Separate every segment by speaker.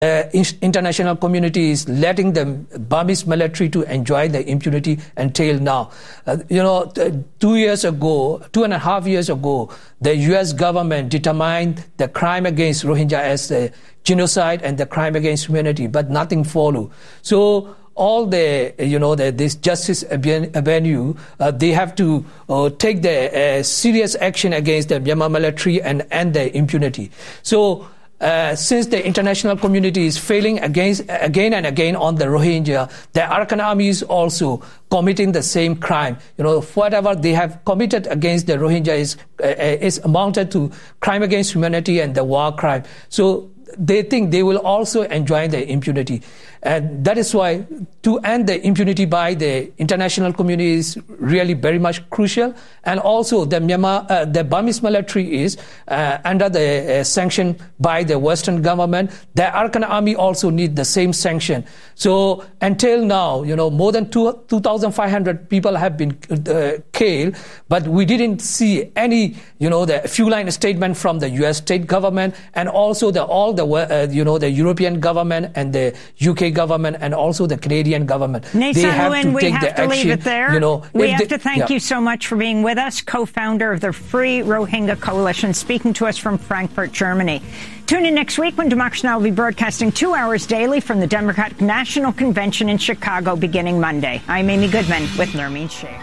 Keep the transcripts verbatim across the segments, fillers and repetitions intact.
Speaker 1: Uh, international community is letting the Burmese military to enjoy the impunity until now. Uh, you know, t- two years ago, two and a half years ago, the U S government determined the crime against Rohingya as a genocide and the crime against humanity, but nothing followed. So all the, you know, the, this Justice Avenue, uh, they have to uh, take the uh, serious action against the Myanmar military and end the impunity. So Uh, since the international community is failing against, again and again on the Rohingya, the Arakan army is also committing the same crime. You know, whatever they have committed against the Rohingya is, uh, is amounted to crime against humanity and the war crime. So they think they will also enjoy the impunity. And that is why to end the impunity by the international community is really very much crucial. And also the Myanmar, uh, the Burmese military is uh, under the uh, sanction by the Western government. The Arakan army also need the same sanction. So until now, you know, more than two thousand five hundred people have been uh, killed, but we didn't see any, you know, the few line statement from the U S state government and also the all the uh, you know the European government and the U K government and also the Canadian government.
Speaker 2: Nay
Speaker 1: they have
Speaker 2: Lewin,
Speaker 1: to
Speaker 2: we
Speaker 1: take
Speaker 2: have
Speaker 1: the
Speaker 2: to
Speaker 1: action.
Speaker 2: Leave it there.
Speaker 1: You know,
Speaker 2: we have
Speaker 1: they,
Speaker 2: to thank
Speaker 1: yeah.
Speaker 2: you so much for being with us, co-founder of the Free Rohingya Coalition, speaking to us from Frankfurt, Germany. Tune in next week when Democracy Now! Will be broadcasting two hours daily from the Democratic National Convention in Chicago beginning Monday. I'm Amy Goodman with Nermeen Sheikh.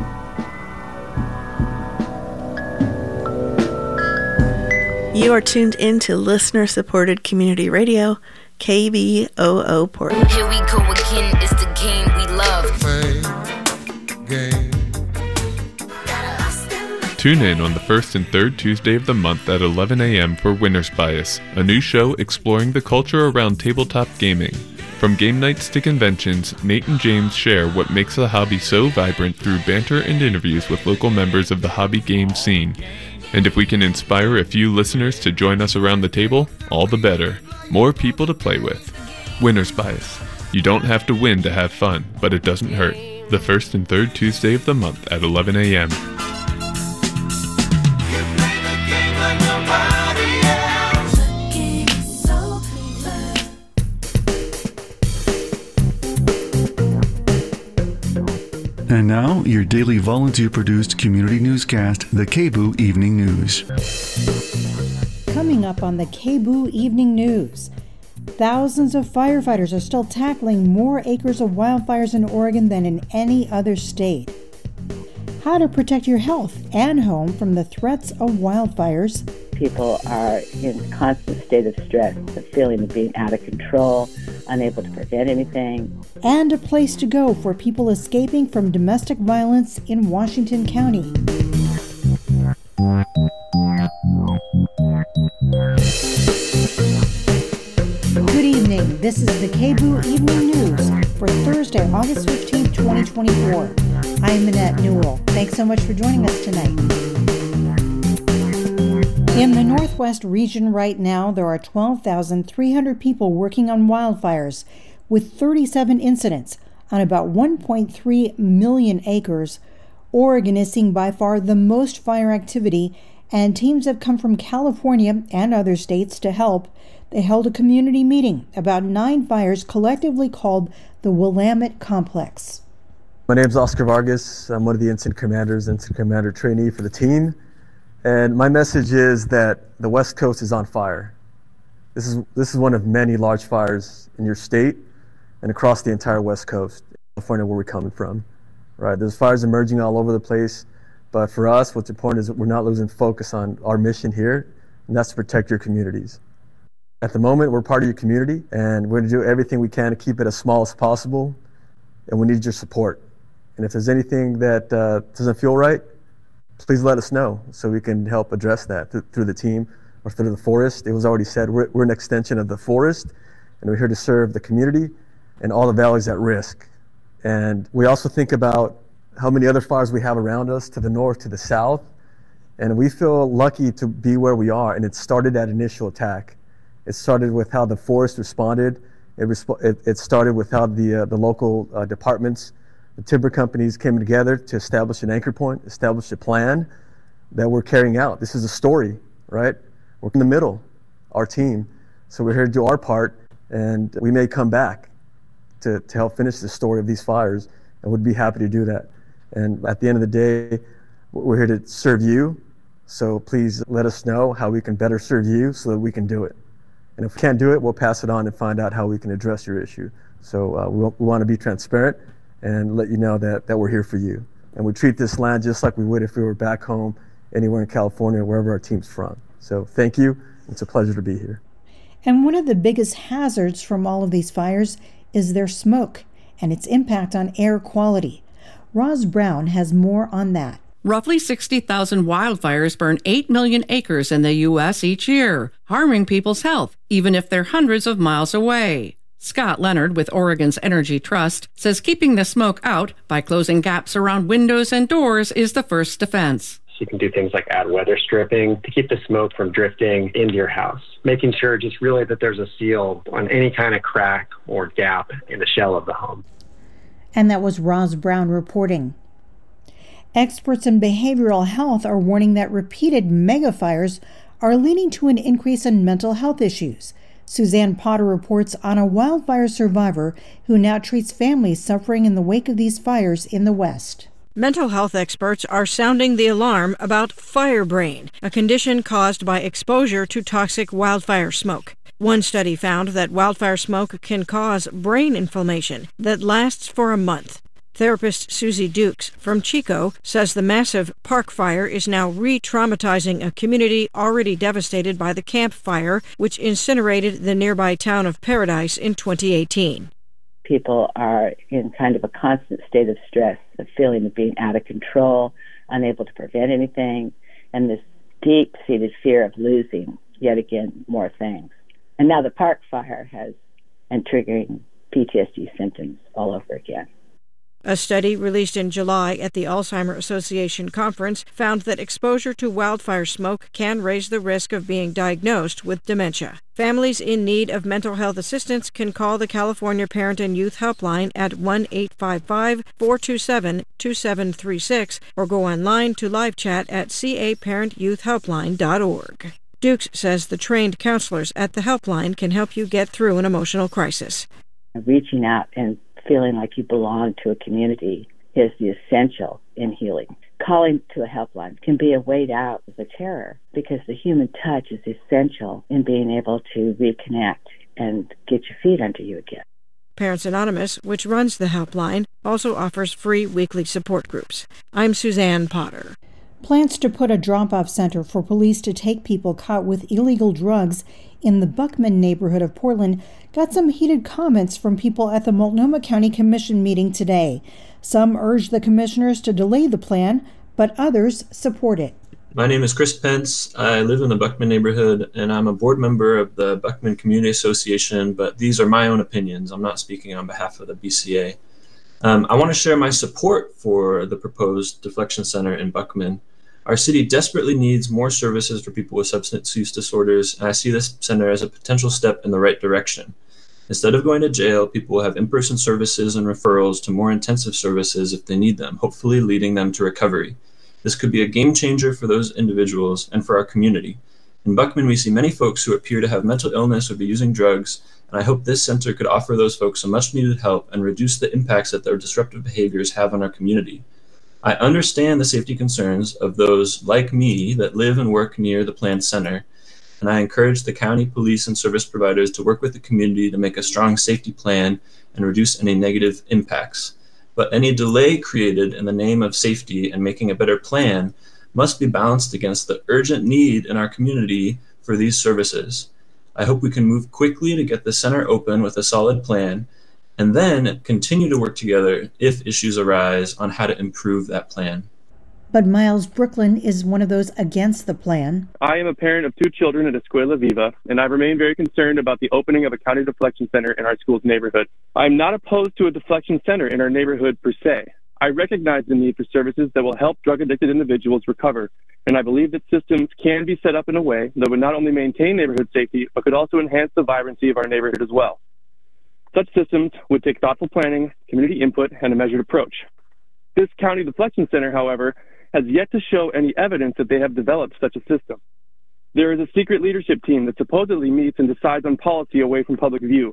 Speaker 3: You are tuned in to listener-supported community radio, K B O O Portland.
Speaker 4: Here we go again, it's the game we love.
Speaker 5: Game. Tune in on the first and third Tuesday of the month at eleven a.m. for Winner's Bias, a new show exploring the culture around tabletop gaming. From game nights to conventions, Nate and James share what makes the hobby so vibrant through banter and interviews with local members of the hobby game scene. And if we can inspire a few listeners to join us around the table, all the better. More people to play with. Winner's Bias. You don't have to win to have fun, but it doesn't hurt. The first and third Tuesday of the month at eleven a.m.
Speaker 6: And now, your daily volunteer-produced community newscast, the K B O O Evening News.
Speaker 7: Coming up on the K B O O Evening News, thousands of firefighters are still tackling more acres of wildfires in Oregon than in any other state. How to protect your health and home from the threats of wildfires.
Speaker 8: People are in a constant state of stress, the feeling of being out of control, unable to prevent anything.
Speaker 7: And a place to go for people escaping from domestic violence in Washington County. Good evening. This is the K B O O Evening News for Thursday, August fifteenth, twenty twenty-four. I'm Minette Newell. Thanks so much for joining us tonight. In the Northwest region right now, there are twelve thousand three hundred people working on wildfires, with thirty-seven incidents on about one point three million acres. Oregon is seeing by far the most fire activity, and teams have come from California and other states to help. They held a community meeting about nine fires collectively called the Willamette Complex.
Speaker 9: My name is Oscar Vargas. I'm one of the incident commanders, incident commander trainee for the team. And my message is that the West Coast is on fire. This is this is one of many large fires in your state and across the entire West Coast, California, where we're coming from. Right? There's fires emerging all over the place, but for us, what's important is that we're not losing focus on our mission here, and that's to protect your communities. At the moment, we're part of your community, and we're going to do everything we can to keep it as small as possible, and we need your support. And if there's anything that uh, doesn't feel right, please let us know so we can help address that th- through the team or through the forest. It was already said, we're, we're an extension of the forest, and we're here to serve the community and all the valleys at risk. And we also think about how many other fires we have around us to the north, to the south, and we feel lucky to be where we are, and it started that initial attack. It started with how the forest responded. It, resp- it, it started with how the, uh, the local uh, departments, the timber companies came together to establish an anchor point, establish a plan that we're carrying out. This is a story, right? We're in the middle, our team. So we're here to do our part And we may come back to, to help finish the story of these fires, and would be happy to do that. And at the end of the day, we're here to serve you. So please let us know how we can better serve you so that we can do it. And if we can't do it, we'll pass it on and find out how we can address your issue. So uh, we, we want to be transparent and let you know that, that we're here for you. And we treat this land just like we would if we were back home, anywhere in California, wherever our team's from. So thank you. It's a pleasure to be here.
Speaker 7: And one of the biggest hazards from all of these fires is their smoke and its impact on air quality. Roz Brown has more on that.
Speaker 10: Roughly sixty thousand wildfires burn eight million acres in the U S each year, harming people's health, even if they're hundreds of miles away. Scott Leonard with Oregon's Energy Trust says keeping the smoke out by closing gaps around windows and doors is the first defense.
Speaker 11: You can do things like add weather stripping to keep the smoke from drifting into your house, making sure just really that there's a seal on any kind of crack or gap in the shell of the home.
Speaker 7: And that was Roz Brown reporting. Experts in behavioral health are warning that repeated megafires are leading to an increase in mental health issues. Suzanne Potter reports on a wildfire survivor who now treats families suffering in the wake of these fires in the West.
Speaker 12: Mental health experts are sounding the alarm about fire brain, a condition caused by exposure to toxic wildfire smoke. One study found that wildfire smoke can cause brain inflammation that lasts for a month. Therapist Susie Dukes from Chico says the massive park fire is now re-traumatizing a community already devastated by the Camp Fire, which incinerated the nearby town of Paradise in twenty eighteen.
Speaker 8: People are in kind of a constant state of stress, a feeling of being out of control, unable to prevent anything, and this deep-seated fear of losing, yet again, more things. And now the park fire has, and triggering P T S D symptoms all over again.
Speaker 12: A study released in July at the Alzheimer's Association conference found that exposure to wildfire smoke can raise the risk of being diagnosed with dementia. Families in need of mental health assistance can call the California Parent and Youth Helpline at one eight five five, four two seven, two seven three six or go online to live chat at c a parent youth helpline dot org. Dukes says the trained counselors at the helpline can help you get through an emotional crisis.
Speaker 8: Reaching out and feeling like you belong to a community is the essential in healing. Calling to a helpline can be a way out of the terror because the human touch is essential in being able to reconnect and get your feet under you again.
Speaker 12: Parents Anonymous, which runs the helpline, also offers free weekly support groups. I'm Suzanne Potter.
Speaker 7: Plans to put a drop-off center for police to take people caught with illegal drugs in the Buckman neighborhood of Portland got some heated comments from people at the Multnomah County Commission meeting today. Some urged the commissioners to delay the plan, but others support it.
Speaker 13: My name is Chris Pence. I live in the Buckman neighborhood, and I'm a board member of the Buckman Community Association, but these are my own opinions. I'm not speaking on behalf of the B C A. Um, I want to share my support for the proposed deflection center in Buckman. Our city desperately needs more services for people with substance use disorders, and I see this center as a potential step in the right direction. Instead of going to jail, people will have in-person services and referrals to more intensive services if they need them, hopefully leading them to recovery. This could be a game changer for those individuals and for our community. In Buckman, we see many folks who appear to have mental illness or be using drugs, and I hope this center could offer those folks some much-needed help and reduce the impacts that their disruptive behaviors have on our community. I understand the safety concerns of those like me that live and work near the planned center, and I encourage the county police and service providers to work with the community to make a strong safety plan and reduce any negative impacts. But any delay created in the name of safety and making a better plan must be balanced against the urgent need in our community for these services. I hope we can move quickly to get the center open with a solid plan, and then continue to work together if issues arise on how to improve that plan.
Speaker 7: But Miles Brooklyn is one of those against the plan.
Speaker 14: I am a parent of two children at Escuela Viva, and I remain very concerned about the opening of a county deflection center in our school's neighborhood. I'm not opposed to a deflection center in our neighborhood per se. I recognize the need for services that will help drug-addicted individuals recover, and I believe that systems can be set up in a way that would not only maintain neighborhood safety, but could also enhance the vibrancy of our neighborhood as well. Such systems would take thoughtful planning, community input, and a measured approach. This county deflection center, however, has yet to show any evidence that they have developed such a system. There is a secret leadership team that supposedly meets and decides on policy away from public view.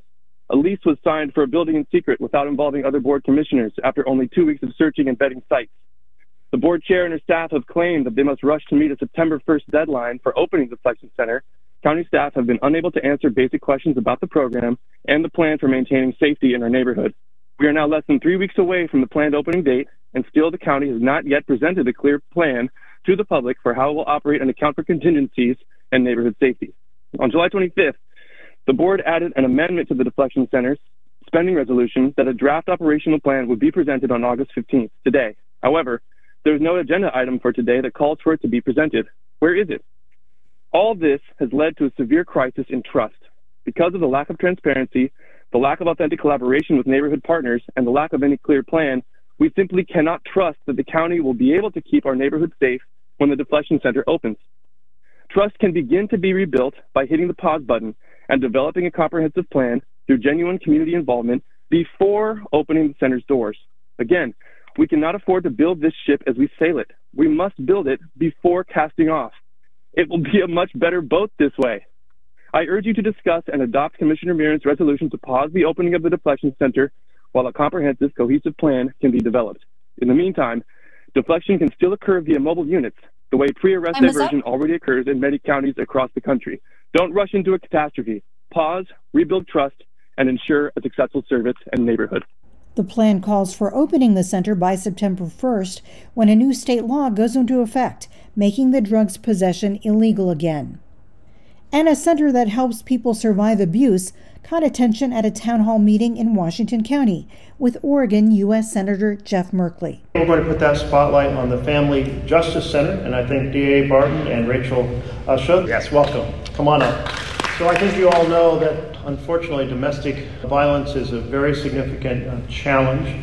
Speaker 14: A lease was signed for a building in secret without involving other board commissioners after only two weeks of searching and vetting sites. The board chair and her staff have claimed that they must rush to meet a September first deadline for opening the Deflection Center. County staff have been unable to answer basic questions about the program and the plan for maintaining safety in our neighborhood. We are now less than three weeks away from the planned opening date, and still the county has not yet presented a clear plan to the public for how it will operate and account for contingencies and neighborhood safety. On July twenty-fifth, the board added an amendment to the Deflection Center's spending resolution that a draft operational plan would be presented on August fifteenth, today. However, there's no agenda item for today that calls for it to be presented. Where is it? All this has led to a severe crisis in trust. Because of the lack of transparency, the lack of authentic collaboration with neighborhood partners, and the lack of any clear plan, we simply cannot trust that the county will be able to keep our neighborhood safe when the Deflection Center opens. Trust can begin to be rebuilt by hitting the pause button and developing a comprehensive plan through genuine community involvement before opening the center's doors. Again, we cannot afford to build this ship as we sail it. We must build it before casting off. It will be a much better boat this way. I urge you to discuss and adopt Commissioner Mirren's resolution to pause the opening of the Deflection Center while a comprehensive, cohesive plan can be developed. In the meantime, deflection can still occur via mobile units, the way pre-arrest diversion already occurs in many counties across the country. Don't rush into a catastrophe. Pause, rebuild trust, and ensure a successful service and neighborhood.
Speaker 7: The plan calls for opening the center by September first, when a new state law goes into effect, making the drug's possession illegal again. And a center that helps people survive abuse caught attention at a town hall meeting in Washington County with Oregon U S Senator Jeff Merkley.
Speaker 15: We're going to put that spotlight on the Family Justice Center, and I think D A Barton and Rachel Usha. Yes, welcome. Come on up. So I think you all know that, unfortunately, domestic violence is a very significant uh, challenge.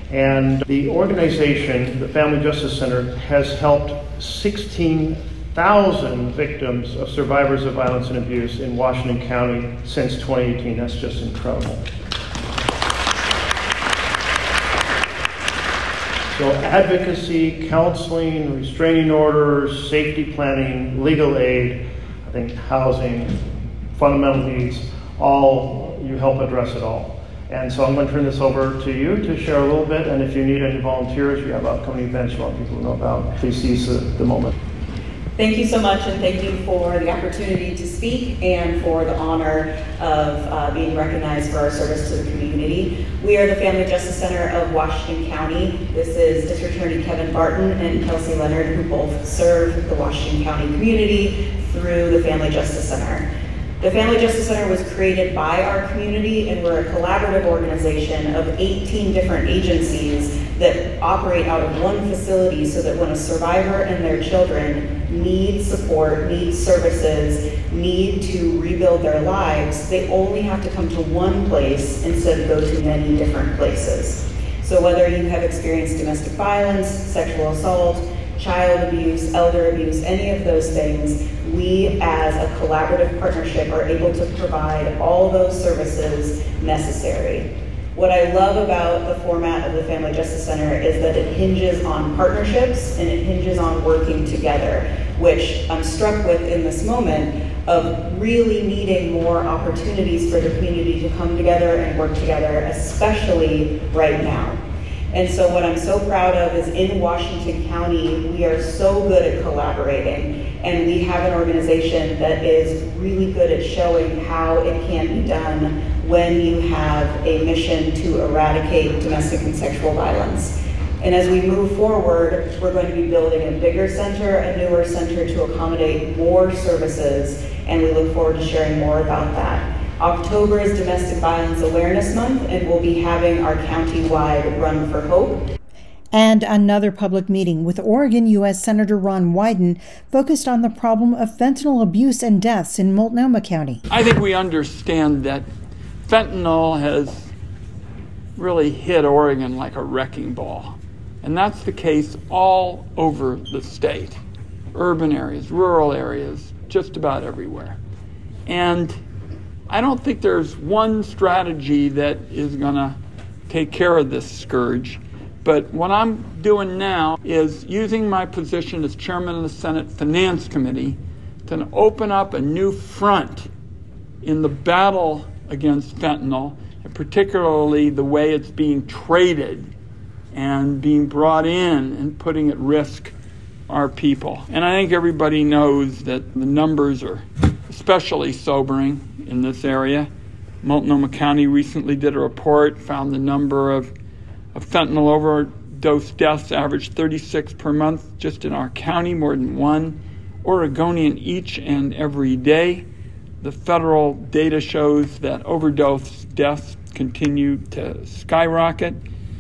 Speaker 15: And the organization, the Family Justice Center, has helped sixteen thousand victims of survivors of violence and abuse in Washington County since twenty eighteen. That's just incredible. So advocacy, counseling, restraining orders, safety planning, legal aid, I think housing, fundamental needs, all, you help address it all. And so I'm going to turn this over to you to share a little bit, and if you need any volunteers, we have upcoming events you want people to know about, please seize the, the moment.
Speaker 16: Thank you so much, and thank you for the opportunity to speak and for the honor of uh, being recognized for our service to the community. We are the Family Justice Center of Washington County. This is District Attorney Kevin Barton and Kelsey Leonard, who both serve the Washington County community through the Family Justice Center. The Family Justice Center was created by our community, and we're a collaborative organization of eighteen different agencies that operate out of one facility, so that when a survivor and their children need support, need services, need to rebuild their lives, they only have to come to one place instead of go to many different places. So whether you have experienced domestic violence, sexual assault, child abuse, elder abuse, any of those things, we as a collaborative partnership are able to provide all those services necessary. What I love about the format of the Family Justice Center is that it hinges on partnerships and it hinges on working together, which I'm struck with in this moment of really needing more opportunities for the community to come together and work together, especially right now. And so what I'm so proud of is in Washington County, we are so good at collaborating, and we have an organization that is really good at showing how it can be done when you have a mission to eradicate domestic and sexual violence. And as we move forward, we're going to be building a bigger center, a newer center to accommodate more services, and we look forward to sharing more about that. October is Domestic Violence Awareness Month, and we'll be having our county-wide Run for Hope.
Speaker 7: And another public meeting with Oregon U S Senator Ron Wyden focused on the problem of fentanyl abuse and deaths in Multnomah County.
Speaker 17: I think we understand that fentanyl has really hit Oregon like a wrecking ball. And that's the case all over the state. Urban areas, rural areas, just about everywhere. And I don't think there's one strategy that is going to take care of this scourge. But what I'm doing now is using my position as chairman of the Senate Finance Committee to open up a new front in the battle against fentanyl and particularly the way it's being traded and being brought in and putting at risk our people. And I think everybody knows that the numbers are especially sobering in this area. Multnomah County recently did a report, found the number of, of fentanyl overdose deaths averaged thirty-six per month just in our county, more than one Oregonian each and every day. The federal data shows that overdose deaths continue to skyrocket.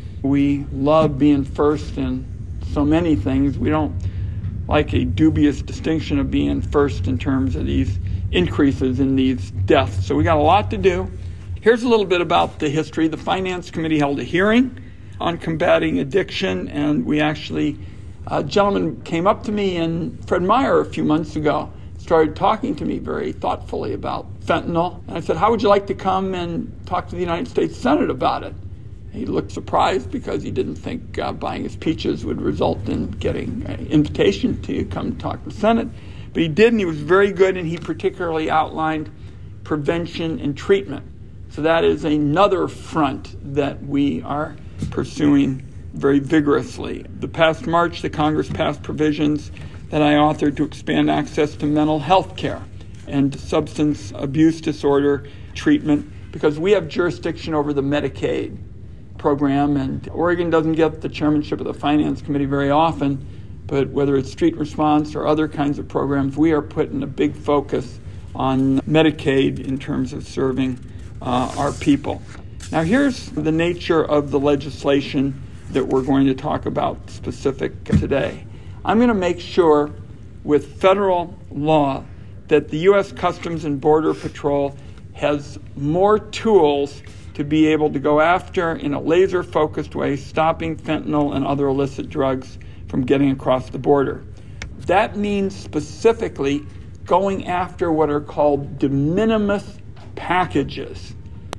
Speaker 17: We love being first in so many things. We don't like a dubious distinction of being first in terms of these increases in these deaths. So we got a lot to do. Here's a little bit about the history. The Finance Committee held a hearing on combating addiction, and we actually, a gentleman came up to me, and Fred Meyer a few months ago started talking to me very thoughtfully about fentanyl. And I said, how would you like to come and talk to the United States Senate about it? He looked surprised because he didn't think uh, buying his peaches would result in getting an invitation to come talk to the Senate. But he did, and he was very good, and he particularly outlined prevention and treatment. So that is another front that we are pursuing very vigorously. The past March, the Congress passed provisions that I authored to expand access to mental health care and substance abuse disorder treatment, because we have jurisdiction over the Medicaid program, and Oregon doesn't get the chairmanship of the Finance Committee very often, but whether it's street response or other kinds of programs, we are putting a big focus on Medicaid in terms of serving uh, our people. Now here's the nature of the legislation that we're going to talk about specific today. I'm going to make sure with federal law that the U S Customs and Border Patrol has more tools to be able to go after, in a laser-focused way, stopping fentanyl and other illicit drugs from getting across the border. That means specifically going after what are called de minimis packages.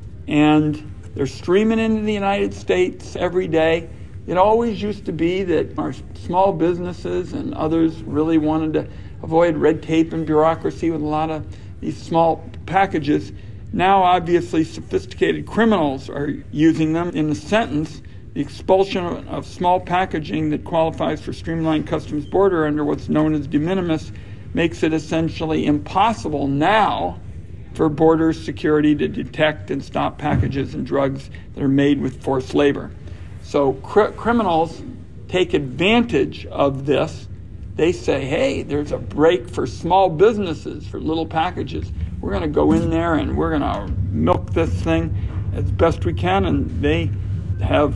Speaker 17: And they're streaming into the United States every day. It always used to be that our small businesses and others really wanted to avoid red tape and bureaucracy with a lot of these small packages. Now, obviously, sophisticated criminals are using them. In the sentence, the expulsion of small packaging that qualifies for streamlined customs border under what's known as de minimis makes it essentially impossible now for border security to detect and stop packages and drugs that are made with forced labor. So cr- criminals take advantage of this. They say, hey, there's a break for small businesses, for little packages. We're going to go in there and we're going to milk this thing as best we can. And they have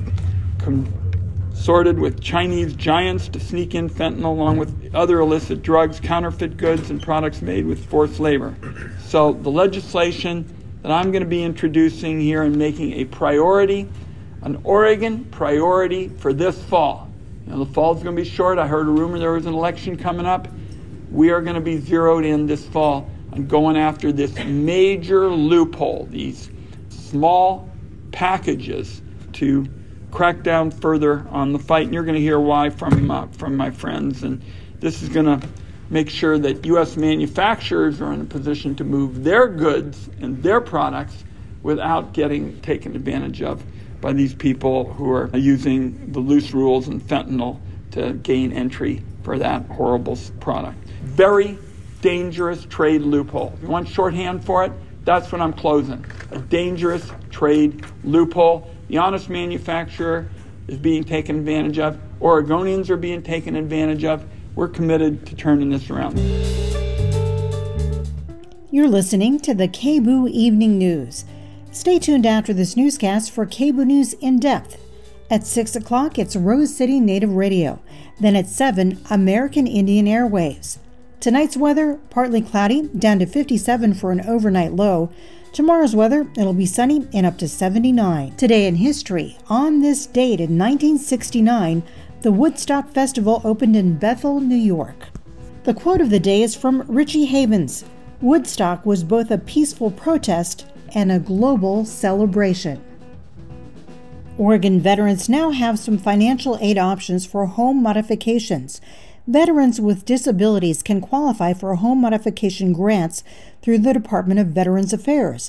Speaker 17: consorted with Chinese giants to sneak in fentanyl along with other illicit drugs, counterfeit goods, and products made with forced labor. So the legislation that I'm going to be introducing here and making a priority, an Oregon priority for this fall. You know, the fall's going to be short. I heard a rumor there was an election coming up. We are going to be zeroed in this fall on going after this major loophole, these small packages, to crack down further on the fight. And you're going to hear why from uh, from my friends. And this is going to make sure that U S manufacturers are in a position to move their goods and their products without getting taken advantage of by these people who are using the loose rules and fentanyl to gain entry for that horrible product. Very dangerous trade loophole. If you want shorthand for it, that's what I'm closing. A dangerous trade loophole. The honest manufacturer is being taken advantage of. Oregonians are being taken advantage of. We're committed to turning this around.
Speaker 7: You're listening to the K B O O Evening News. Stay tuned after this newscast for K B O O News in depth. At six o'clock, it's Rose City Native Radio. Then at seven, American Indian Airwaves. Tonight's weather, partly cloudy, down to fifty-seven for an overnight low. Tomorrow's weather, it'll be sunny and up to seventy-nine. Today in history, on this date in nineteen sixty-nine, the Woodstock Festival opened in Bethel, New York. The quote of the day is from Richie Havens. Woodstock was both a peaceful protest and a global celebration. Oregon veterans now have some financial aid options for home modifications. Veterans with disabilities can qualify for home modification grants through the Department of Veterans Affairs.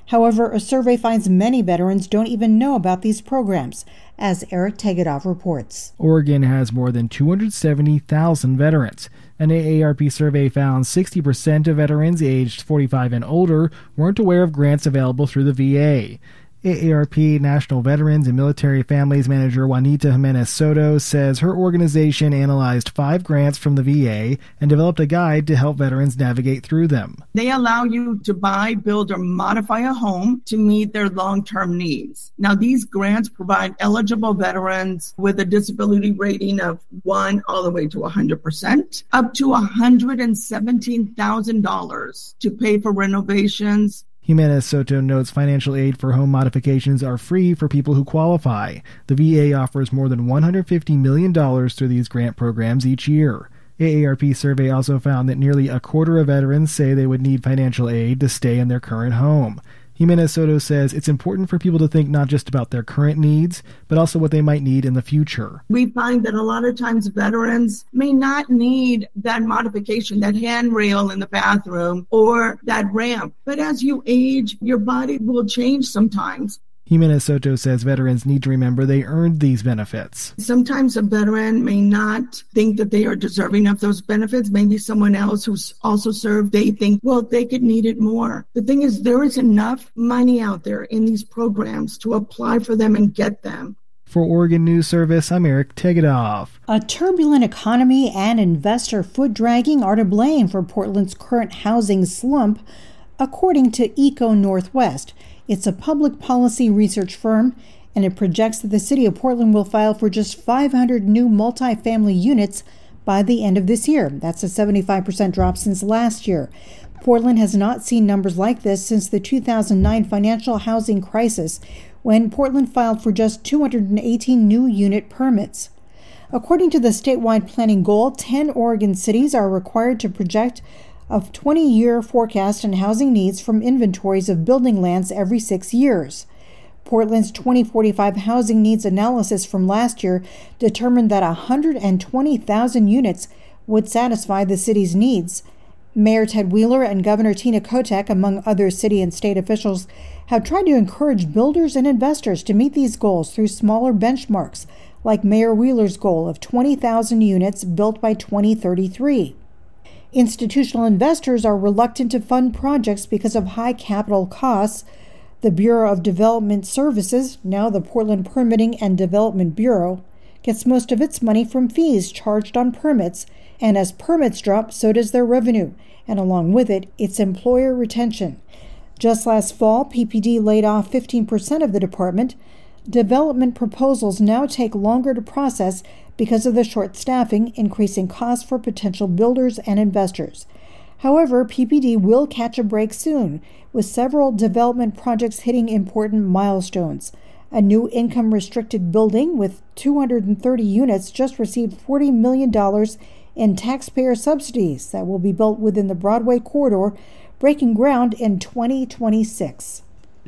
Speaker 7: However, a survey finds many veterans don't even know about these programs, as Eric Tegetthoff reports.
Speaker 18: Oregon has more than two hundred seventy thousand veterans. An A A R P survey found sixty percent of veterans aged forty-five and older weren't aware of grants available through the V A. A A R P National Veterans and Military Families Manager Juanita Jimenez Soto says her organization analyzed five grants from the V A and developed a guide to help veterans navigate through them.
Speaker 19: They allow you to buy, build, or modify a home to meet their long-term needs. Now, these grants provide eligible veterans with a disability rating of one all the way to one hundred percent, up to one hundred seventeen thousand dollars to pay for renovations.
Speaker 18: Jimenez Soto notes financial aid for home modifications are free for people who qualify. The V A offers more than one hundred fifty million dollars through these grant programs each year. A A R P survey also found that nearly a quarter of veterans say they would need financial aid to stay in their current home. Jimenez Soto says it's important for people to think not just about their current needs, but also what they might need in the future.
Speaker 19: We find that a lot of times veterans may not need that modification, that handrail in the bathroom or that ramp. But as you age, your body will change sometimes.
Speaker 18: Jimenez Soto says veterans need to remember they earned these benefits.
Speaker 19: Sometimes a veteran may not think that they are deserving of those benefits. Maybe someone else who's also served, they think, well, they could need it more. The thing is, there is enough money out there in these programs to apply for them and get them.
Speaker 18: For Oregon News Service, I'm Eric Tegetthoff.
Speaker 7: A turbulent economy and investor foot-dragging are to blame for Portland's current housing slump, according to Eco Northwest. It's a public policy research firm, and it projects that the city of Portland will file for just five hundred new multifamily units by the end of this year. That's a seventy-five percent drop since last year. Portland has not seen numbers like this since the two thousand nine financial housing crisis, when Portland filed for just two hundred eighteen new unit permits. According to the statewide planning goal, ten Oregon cities are required to project a twenty-year forecast on housing needs from inventories of building lands every six years. Portland's twenty forty-five housing needs analysis from last year determined that one hundred twenty thousand units would satisfy the city's needs. Mayor Ted Wheeler and Governor Tina Kotek, among other city and state officials, have tried to encourage builders and investors to meet these goals through smaller benchmarks, like Mayor Wheeler's goal of twenty thousand units built by twenty thirty-three. Institutional investors are reluctant to fund projects because of high capital costs. The Bureau of Development Services, now the Portland Permitting and Development Bureau, gets most of its money from fees charged on permits, and as permits drop, so does their revenue, and along with it, its employer retention. Just last fall, P P D laid off fifteen percent of the department. Development proposals now take longer to process because of the short staffing, increasing costs for potential builders and investors. However, P P D will catch a break soon, with several development projects hitting important milestones. A new income-restricted building with two hundred thirty units just received forty million dollars in taxpayer subsidies that will be built within the Broadway corridor, breaking ground in twenty twenty-six.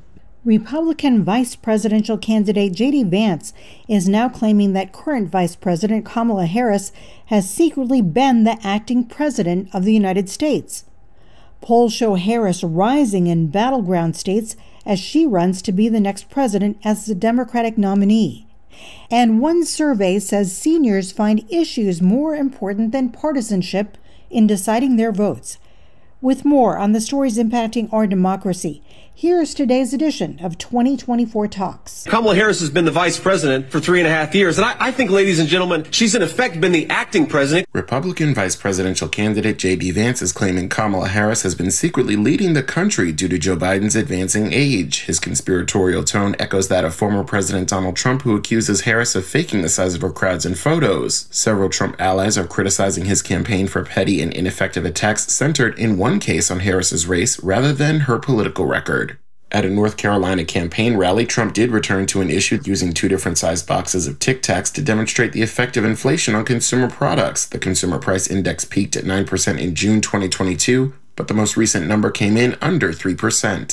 Speaker 7: Republican vice presidential candidate J D Vance is now claiming that current Vice President Kamala Harris has secretly been the acting president of the United States. Polls show Harris rising in battleground states as she runs to be the next president as the Democratic nominee. And one survey says seniors find issues more important than partisanship in deciding their votes. With more on the stories impacting our democracy, here's today's edition of twenty twenty-four Talks.
Speaker 20: Kamala Harris has been the vice president for three and a half years, and I, I think, ladies and gentlemen, she's in effect been the acting president.
Speaker 21: Republican vice presidential candidate J D Vance is claiming Kamala Harris has been secretly leading the country due to Joe Biden's advancing age. His conspiratorial tone echoes that of former President Donald Trump, who accuses Harris of faking the size of her crowds in photos. Several Trump allies are criticizing his campaign for petty and ineffective attacks centered in one case on Harris's race rather than her political record. At a North Carolina campaign rally, Trump did return to an issue using two different sized boxes of Tic Tacs to demonstrate the effect of inflation on consumer products. The consumer price index peaked at nine percent in June twenty twenty-two, but the most recent number came in under three percent.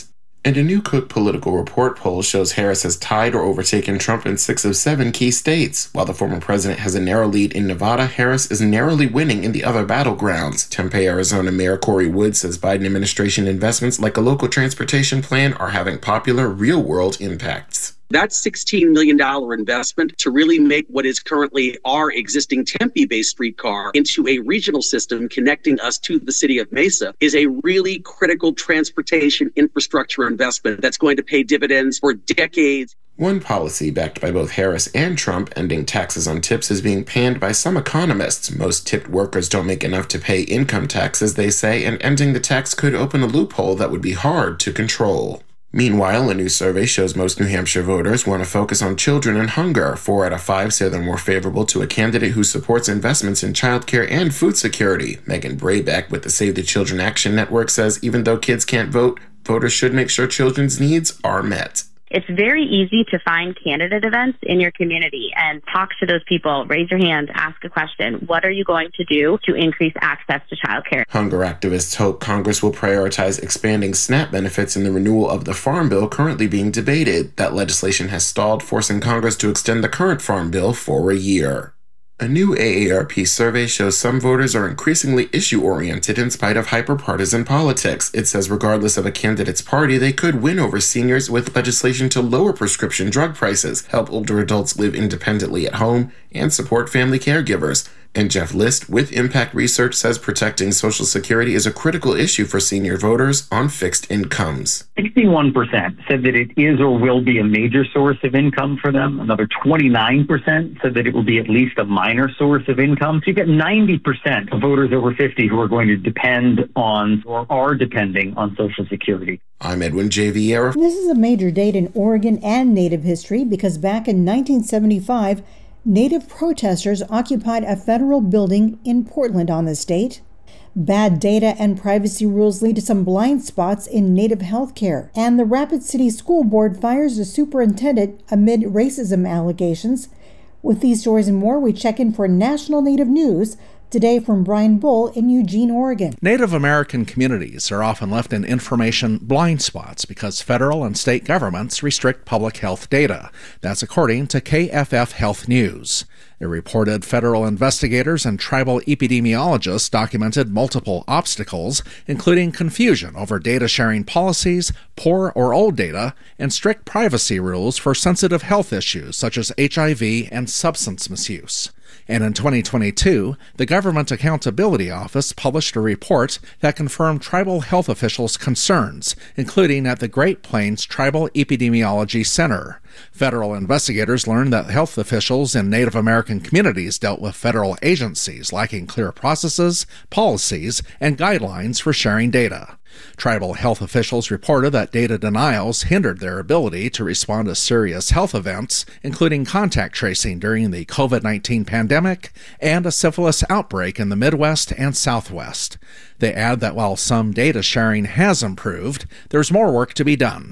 Speaker 21: And a new Cook Political Report poll shows Harris has tied or overtaken Trump in six of seven key states. While the former president has a narrow lead in Nevada, Harris is narrowly winning in the other battlegrounds. Tempe, Arizona Mayor Corey Wood says Biden administration investments like a local transportation plan are having popular, real-world impacts.
Speaker 1: That sixteen million dollars investment to really make what is currently our existing Tempe-based streetcar into a regional system connecting us to the city of Mesa is a really critical transportation infrastructure investment that's going to pay dividends for decades.
Speaker 21: One policy backed by both Harris and Trump, ending taxes on tips, is being panned by some economists. Most tipped workers don't make enough to pay income taxes, they say, and ending the tax could open a loophole that would be hard to control. Meanwhile, a new survey shows most New Hampshire voters want to focus on children and hunger. Four out of five say they're more favorable to a candidate who supports investments in childcare and food security. Megan Brayback with the Save the Children Action Network says even though kids can't vote, voters should make sure children's needs are met.
Speaker 22: It's very easy to find candidate events in your community and talk to those people, raise your hand, ask a question. What are you going to do to increase access to childcare?
Speaker 21: Hunger activists hope Congress will prioritize expanding SNAP benefits in the renewal of the Farm Bill currently being debated. That legislation has stalled, forcing Congress to extend the current Farm Bill for a year. A new A A R P survey shows some voters are increasingly issue-oriented in spite of hyper-partisan politics. It says regardless of a candidate's party, they could win over seniors with legislation to lower prescription drug prices, help older adults live independently at home, and support family caregivers. And Jeff List with Impact Research says protecting Social Security is a critical issue for senior voters on fixed incomes.
Speaker 23: sixty-one percent said that it is or will be a major source of income for them. Another twenty-nine percent said that it will be at least a minor source of income. So you get ninety percent of voters over fifty who are going to depend on or are depending on Social Security.
Speaker 21: I'm Edwin J. Vieira.
Speaker 7: This is a major date in Oregon and Native history because back in nineteen seventy-five, Native protesters occupied a federal building in Portland on the state. Bad data and privacy rules lead to some blind spots in Native health care. And the Rapid City School Board fires a superintendent amid racism allegations. With these stories and more, we check in for national Native news. Today from Brian Bull in Eugene, Oregon.
Speaker 24: Native American communities are often left in information blind spots because federal and state governments restrict public health data. That's according to K F F Health News. It reported federal investigators and tribal epidemiologists documented multiple obstacles, including confusion over data sharing policies, poor or old data, and strict privacy rules for sensitive health issues such as H I V and substance misuse. And in twenty twenty-two, the Government Accountability Office published a report that confirmed tribal health officials' concerns, including at the Great Plains Tribal Epidemiology Center. Federal investigators learned that health officials in Native American communities dealt with federal agencies lacking clear processes, policies, and guidelines for sharing data. Tribal health officials reported that data denials hindered their ability to respond to serious health events, including contact tracing during the covid nineteen pandemic and a syphilis outbreak in the Midwest and Southwest. They add that while some data sharing has improved, there's more work to be done.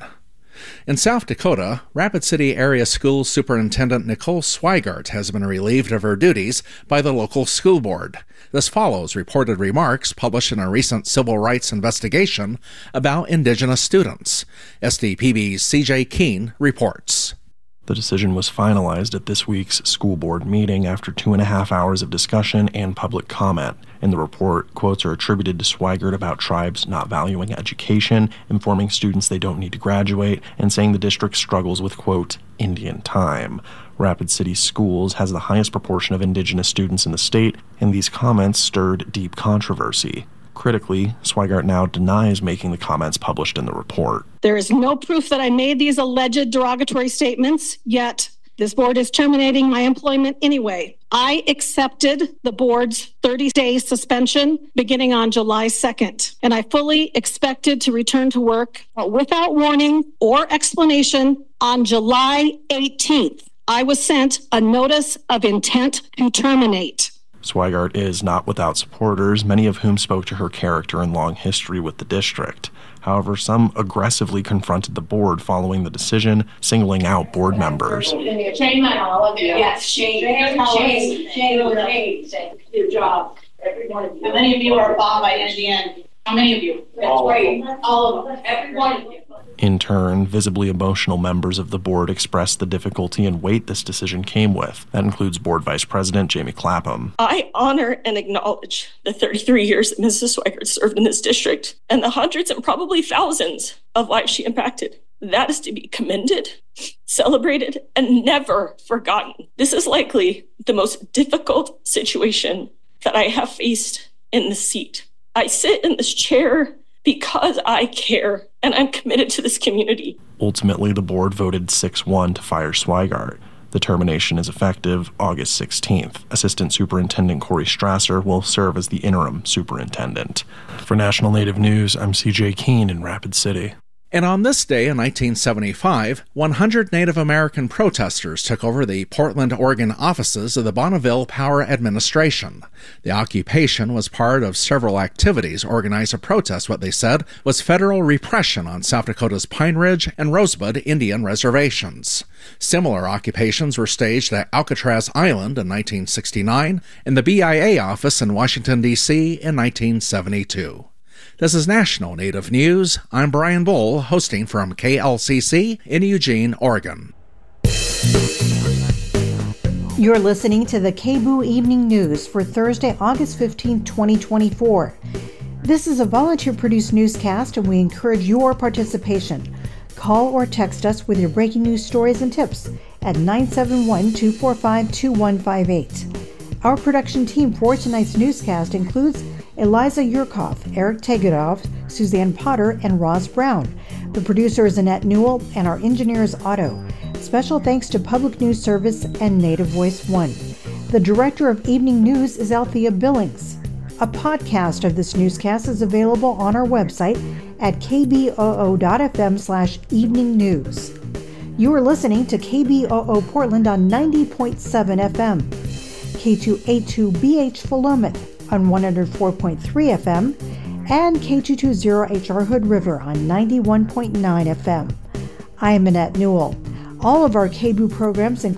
Speaker 24: In South Dakota, Rapid City Area School Superintendent Nicole Swigart has been relieved of her duties by the local school board. This follows reported remarks published in a recent civil rights investigation about Indigenous students. S D P B's C J Keene reports.
Speaker 25: The decision was finalized at this week's school board meeting after two and a half hours of discussion and public comment. In the report, quotes are attributed to Swigart about tribes not valuing education, informing students they don't need to graduate, and saying the district struggles with, quote, Indian time. Rapid City Schools has the highest proportion of Indigenous students in the state, and these comments stirred deep controversy. Critically, Swigart now denies making the comments published in the report.
Speaker 26: There is no proof that I made these alleged derogatory statements, yet this board is terminating my employment anyway. I accepted the board's thirty-day suspension beginning on July second, and I fully expected to return to work without warning or explanation on July eighteenth. I was sent a notice of intent to terminate.
Speaker 25: Swigart is not without supporters, many of whom spoke to her character and long history with the district. However, some aggressively confronted the board following the decision, singling out board members.
Speaker 27: Shame on all of you. Yes, shame. Shame. Shame. Shame. Shame. Good job, every one of you. How many of you are bombed by N D N? How many of you? That's great. All of them. Every one of you.
Speaker 25: In turn, visibly emotional members of the board expressed the difficulty and weight this decision came with. That includes Board Vice President Jamie Clapham.
Speaker 2: I honor and acknowledge the thirty-three years that Missus Swigert served in this district and the hundreds and probably thousands of lives she impacted. That is to be commended, celebrated, and never forgotten. This is likely the most difficult situation that I have faced in this seat. I sit in this chair because I care, and I'm committed to this community.
Speaker 25: Ultimately, the board voted six one to fire Swigert. The termination is effective August sixteenth. Assistant Superintendent Corey Strasser will serve as the interim superintendent. For National Native News, I'm C J Keene in Rapid City.
Speaker 24: And on this day in nineteen seventy-five, one hundred Native American protesters took over the Portland, Oregon offices of the Bonneville Power Administration. The occupation was part of several activities organized to protest what they said was federal repression on South Dakota's Pine Ridge and Rosebud Indian reservations. Similar occupations were staged at Alcatraz Island in nineteen sixty-nine and the B I A office in Washington, D C in nineteen seventy-two. This is National Native News. I'm Brian Bull, hosting from K L C C in Eugene, Oregon.
Speaker 7: You're listening to the K B O O Evening News for Thursday, August fifteenth, twenty twenty-four. This is a volunteer-produced newscast, and we encourage your participation. Call or text us with your breaking news stories and tips at nine seven one, two four five, two one five eight. Our production team for tonight's newscast includes Eliza Yurkoff, Eric Tegeroff, Suzanne Potter, and Roz Brown. The producer is Annette Newell, and our engineer is Otto. Special thanks to Public News Service and Native Voice One. The director of Evening News is Althea Billings. A podcast of this newscast is available on our website at kboo.fm slash evening news. You are listening to K B O O Portland on ninety point seven F M, K two eighty-two B H Philomath on one oh four point three F M, and K two twenty H R Hood River on ninety-one point nine F M. I am Annette Newell. All of our K B O O programs, including